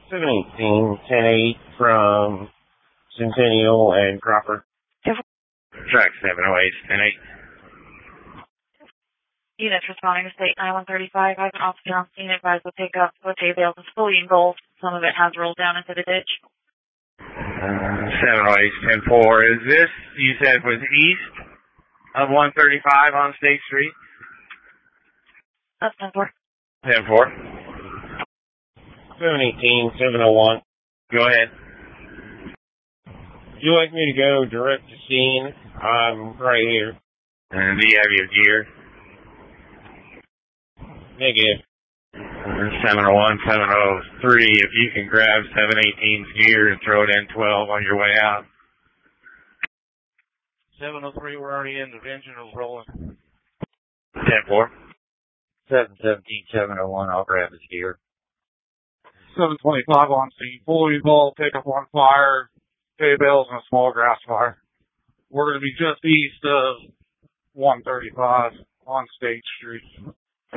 718, 10-8 from Centennial and Cropper. Track 708, 10-8. Units responding to State 9135. I have an officer on scene advised the pickup with hay bales is fully engulfed. Some of it has rolled down into the ditch. 708, 10-4. Is this, you said, was east of 135 on State Street? That's 10-4. 10-4. 718, 701. Go ahead. Would you like me to go direct to scene? I'm right here. And do you have your gear? Negative. 701, 703. If you can grab 718's gear and throw it in 12 on your way out. 703, we're already in. The engine is rolling. 10-4. 717, 701. I'll grab his gear. 725 on scene. Fully involved, pickup on fire, hay bales, and a small grass fire. We're going to be just east of 135 on State Street.